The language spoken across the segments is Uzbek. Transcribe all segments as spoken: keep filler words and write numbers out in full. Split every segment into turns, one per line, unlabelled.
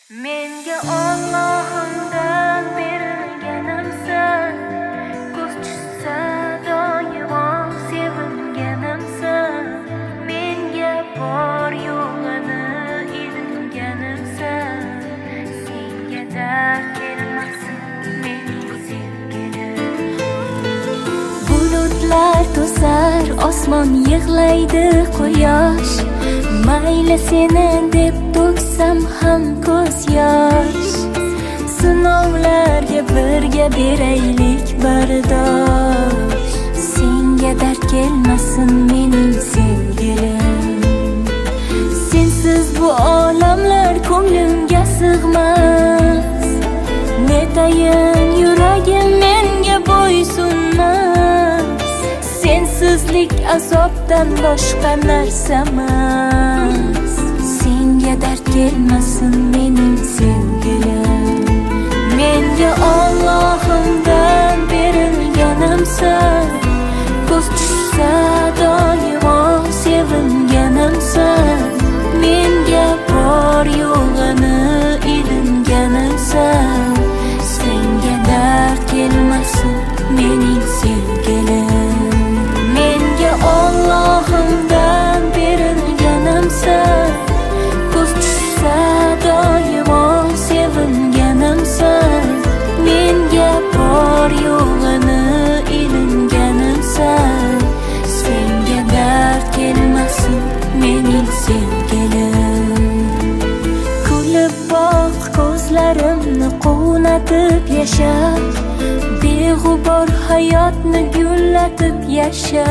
Menga Allohimdan berilganimsan, ko'z tushsa doimo sevinganimsan. Menga bor yo'g'ini ilinganimsan, senga dard kelmasin mening sevgilim. Bulutlar to'sar, osmon yig'laydi quyosh, mayli seni deb to'ksam ham ko'z yosh. Sinovlarga birga beraylik bardosh, senga dard kelmasin mening sevgilim. Sensiz bu olamlar ko'nglimga sig'mas, netayin yuragim menga bo'ysunmas. Sensizlik azobdan boshqa narsamas, senga dard kelmasin mening sevgilim. Menga Allohimdan berilganimsan, ko'z tushsa doimo sevinganimsan. Menga bor yo'g'ini ilinganimsan, senga dard kelmasin mening sevgilim. Menga Allohimdan berilganimsan, ko'z tushsa doimo sevinganimsan. Menga bor yo'g'ini ilinganimsan, senga dard kelmasin mening sevgilim. Kulib boq ko'zlarimni quvnatib yasha, beg'ubor hayotni gullatib yasha.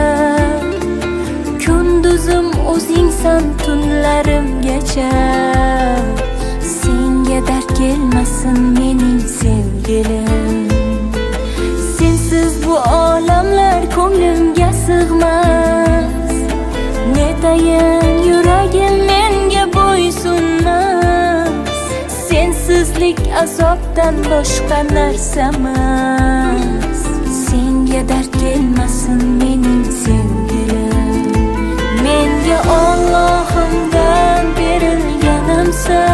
Kunduzim o'zingsan tunlarimgacha, senga dard kelmasin mening sevgilim. Sensiz bu olamlar ko'nglimga sig'mas, netayin yuragim menga bo'ysunmas. Sensizlik azobdan boshqa narsamas, senga dard kelmasin mening sevgilim. Menga Allohimdan berilganimsan,